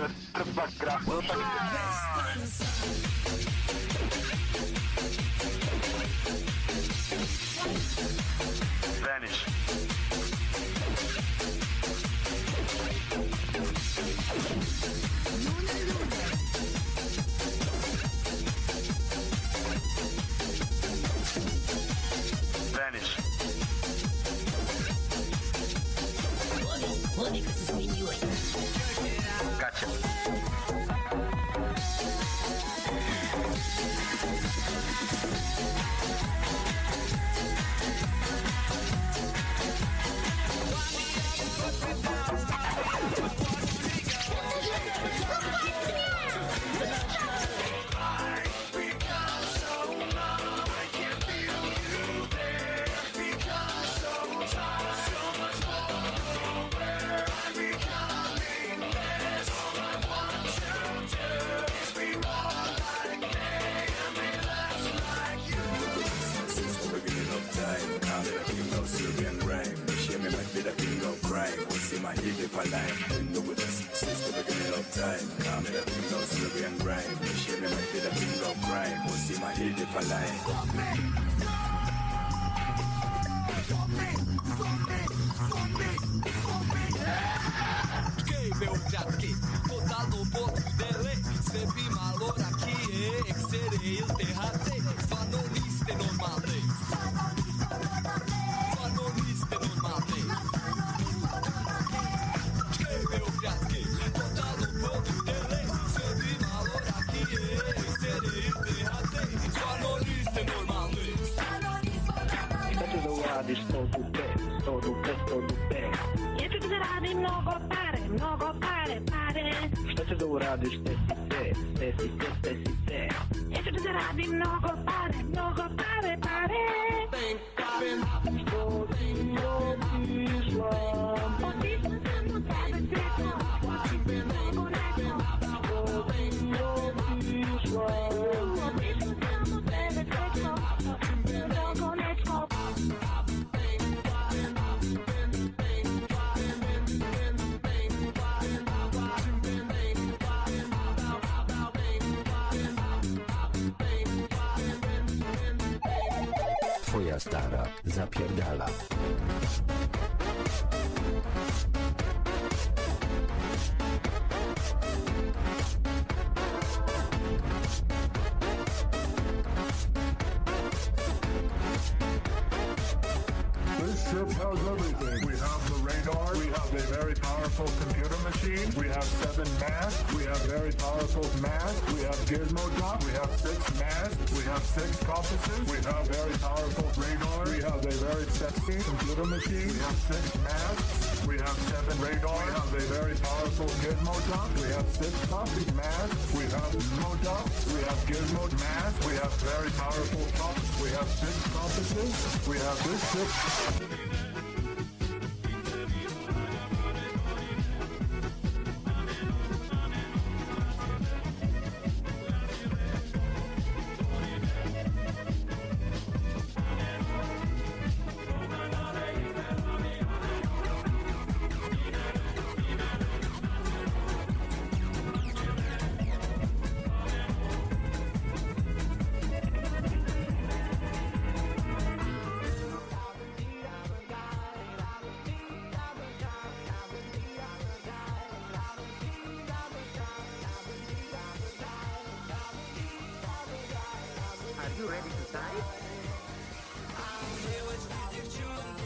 trwa gra. Vanish. Vanish. Gotcha. Serbian rhyme, share me might be the king of crime. We'll see my hit if I lie. Been with us since the beginning of time. I'm the king of Serbian rhyme. Share me might be the king of crime. We'll see my hit if I lie. Meu gratki, podalo pod dele, sve bi malo rakije, eksere il tehate, stvarno niste normalni. Stvarno niste normalni. Meu gratki, podalo pod dele, sve bi malo rakije, eksere il tehate, stvarno niste normalni. Šta ćeš da uradiš 100 dupe, 100 dupe, 100 dupe? Ja ću da zaradim mnogo pare. Šta ćeš da uradiš, te? Ja ću da zaradim mnogo pare. Što ti otišla? Otišla sam u tebe sretno. Mnogo neko. Što ti otišla? Otišla sam u tebe sretno. Mnogo neko. Twoja stara zapierdala. This ship has everything. We have the radar. We have a very powerful computer machine. We have 7 masks. We have very powerful masks. We have gizmo drop. We have 6 masks. We have 6 compasses. We have very powerful radar. We have a very sexy computer machine. We have 6 masks. We have 7 radar. We have a very powerful gizmo drop. We have 6 coffee masks. We have gizmo drop. We have gizmo mask. We have very powerful compass. We have 6 compasses. We have this ship. Are you ready to die? Девочки, девчонки.